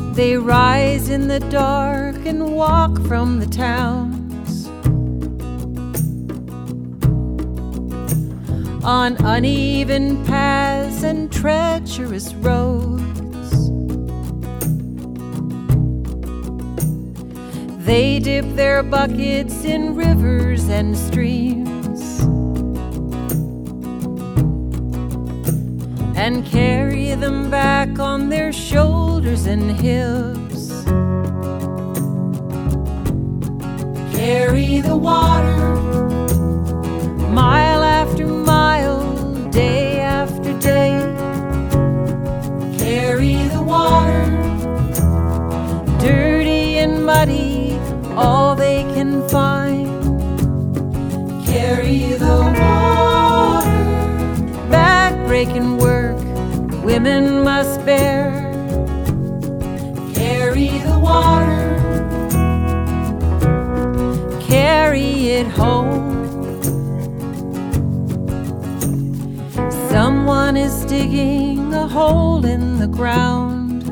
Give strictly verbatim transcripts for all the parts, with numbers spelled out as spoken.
They rise in the dark and walk from the towns on uneven paths and treacherous roads. They dip their buckets in rivers and streams and carry them back on their shoulders and hips. Carry the water, mile after mile, day after day. Carry the water, dirty and muddy, all they can find. Carry the water, back-breaking work women must bear. Carry the water, carry it home. Someone is digging a hole in the ground.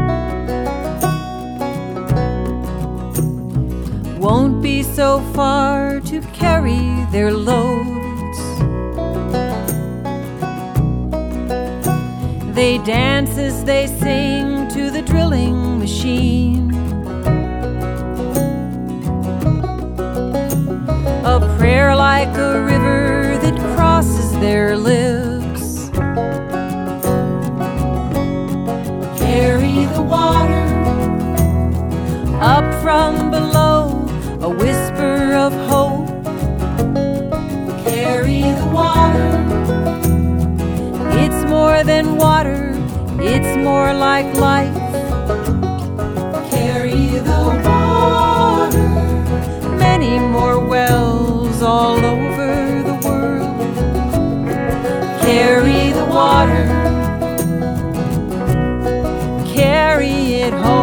Won't be so far to carry their loads. They dance as they sing to the drilling machine, a prayer like a river that crosses their lips. Carry the water, up from below, a whisper of hope. Carry the water, it's more than water, it's more like life. Carry the water, many more wells all over the world. Carry the water, carry it home.